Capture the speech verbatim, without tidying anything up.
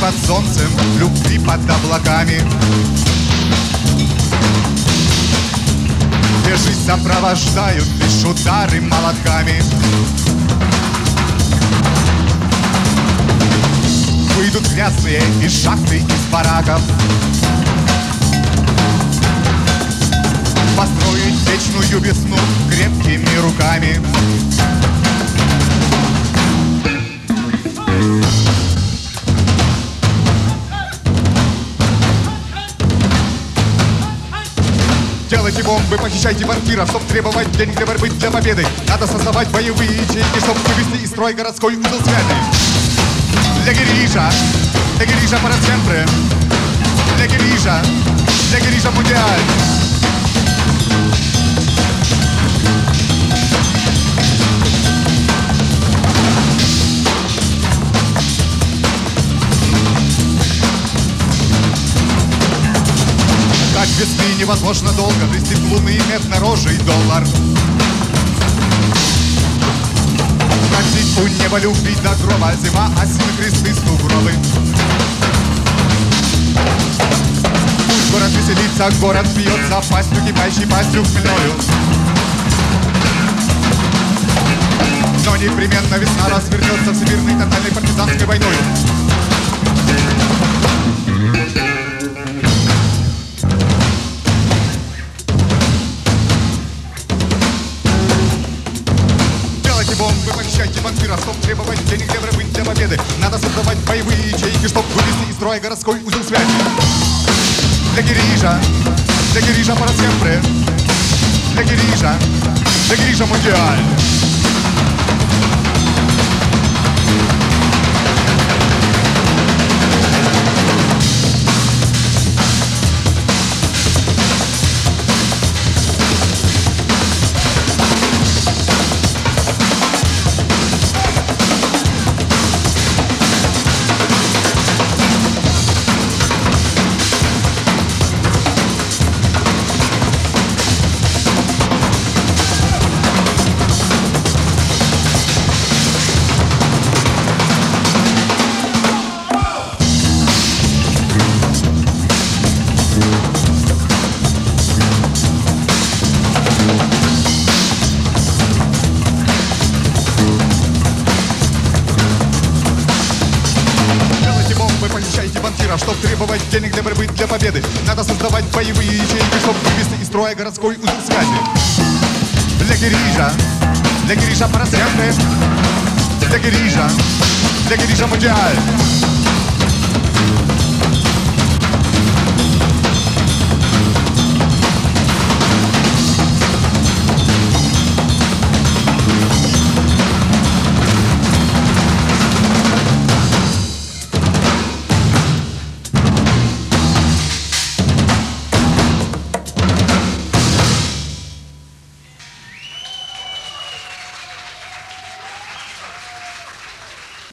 под солнцем, любви под облаками, где жизнь сопровождают лишь удары молотками. Выйдут грязные из шахты, из бараков, построить вечную весну крепкими руками. Делайте бомбы, похищайте банкиров, чтоб требовать денег для борьбы, для победы. Надо создавать боевые ячейки, чтоб вывести из строя городской узел связи. Для Грижа, для Грижа para siempre, для Грижа, для Грижа mundial. Ждать весны невозможно долго, блестит лунный медно-рожий доллар. Носить у неба любви до гроба, зима, осины, кресты, сугробы. Пусть город веселится, город бьется пастью, кипящей пастью хмельною. Но непременно весна развернется всемирной тотальной партизанской войною. Бомбы, похищайте банкиров, чтоб требовать денег для борьбы, для победы. Надо создавать боевые ячейки, чтоб вывести из строя городской узел связи. Для Грижа, для Грижа para siempre, для Грижа, для Грижа mundial. Чтоб требовать денег для борьбы, для победы. Надо создавать боевые ячейки, чтоб вывести из строя городской узел связи. Для Грижа, для Грижа para siempre, для Грижа, для Грижа mundial.